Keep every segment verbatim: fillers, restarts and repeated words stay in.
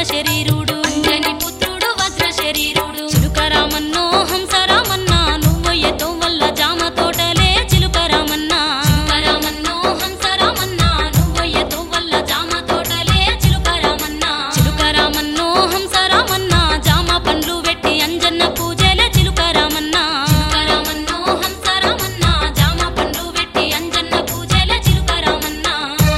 శరీరుడు అంజని పుత్రుడు వజ్ర శరీరుడు చిలుక రామన్నో హంస రామన్నా నువ్వొయ్యతో వల్ల జామ తోటలే చిలుక రామన్నా చిలుక రామన్నో హంస రామన్నా నువ్వొయ్యతో వల్ల జామ తోటలే చిలుక రామన్నా చిలుక రామన్నో హంస రామన్నా జామ పండ్లు వెట్టి అంజన్న పూజలే చిలుక రామన్నా చిలుక రామన్నో హంస రామన్నా జామ పండ్లు వెట్టి అంజన్న పూజలే చిలుక రామన్నా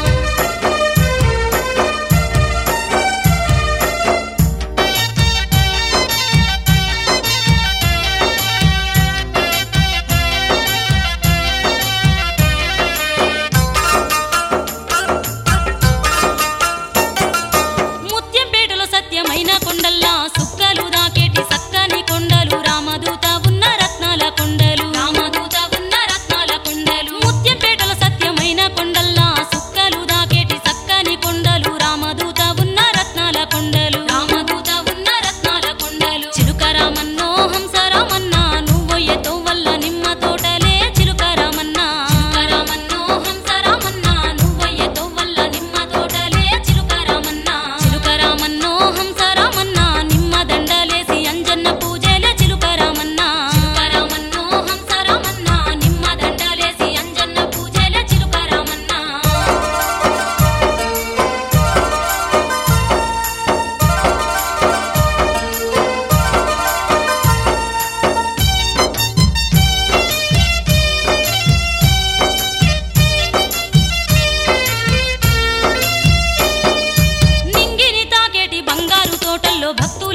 ముత్యంపేటలో సత్యమైన కొండల్లా సుక్కలు దాకేటి సక్కని కొండలు రామదూత ఉన్న రత్నాల కొండలు రామదూత ఉన్న రత్నాల కొండలు ముత్యంపేటలో సత్యమైన కొండల్లా సుక్కలు దాకేటి సక్కని కొండలు రామదూత ఉన్న రత్నాల కొండలు రామదూత ఉన్న రత్నాల కొండలు చిలుక రామన్నో హంస రామన్నా నువ్వొయ్యతో వల్ల నిమ్మ తోటలే చిలుక రామన్నా చిలుక రామన్నో హంస రామన్నా నువ్వొయ్యతో వల్ల నిమ్మ తోటలే చిలుక రామన్నా చిలుక రామన్నో హంస రామన్నా నిమ్మ దండలేసి అంజన్న పూజలే చిలుక రామన్నా చిలుక రామన్నో హంస రామన్నా నిమ్మ దండలేసి అంజన్న పూజలే చిలుక రామన్నా నింగిని తాకేటి బంగారు తోటల్లో భక్తుల